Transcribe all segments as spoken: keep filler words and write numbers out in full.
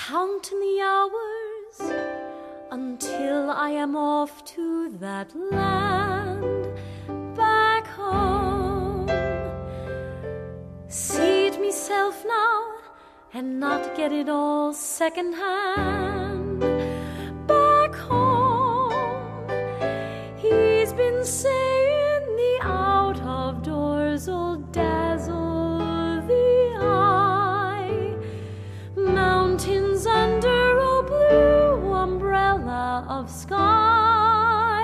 counting the hours until I am off to that land back home. Seed myself now and not get it all second hand. Back home, he's been saying the out of doors will dazzle the eye. Mountains under a blue umbrella of sky.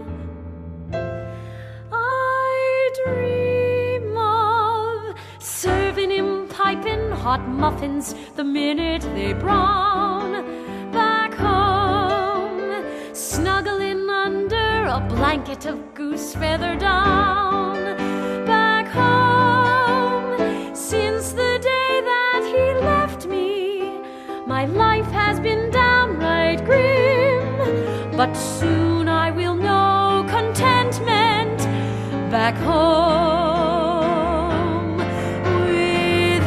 I dream of serving him piping hot muffins the minute they brown. Back home, snuggling under a blanket of goose feather down. Back home, since the day that he left me, my life has been downright grim. But soon I will know contentment back home with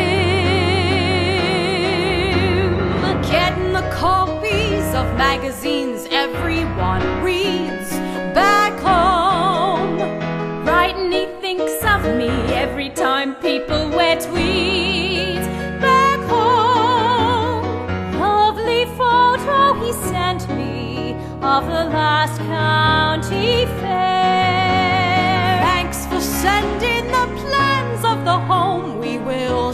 him. Getting the copies of magazines everyone reads back home. Writing he thinks of me every time people wear tweeds back home. Lovely photo he sent me of the last county fair. Thanks for sending the plans of the home we will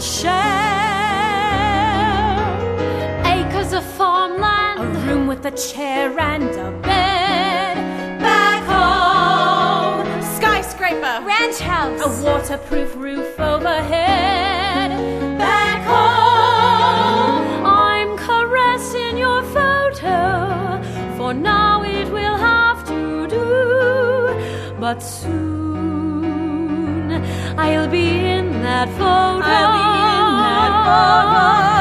share. Acres of farmland, a room with a chair and a bed. Back home, skyscraper, ranch house, a waterproof roof overhead. Back home, I'm caressing your photo. For now it will have to do. But soon I'll be in that photo. I'll be in that photo.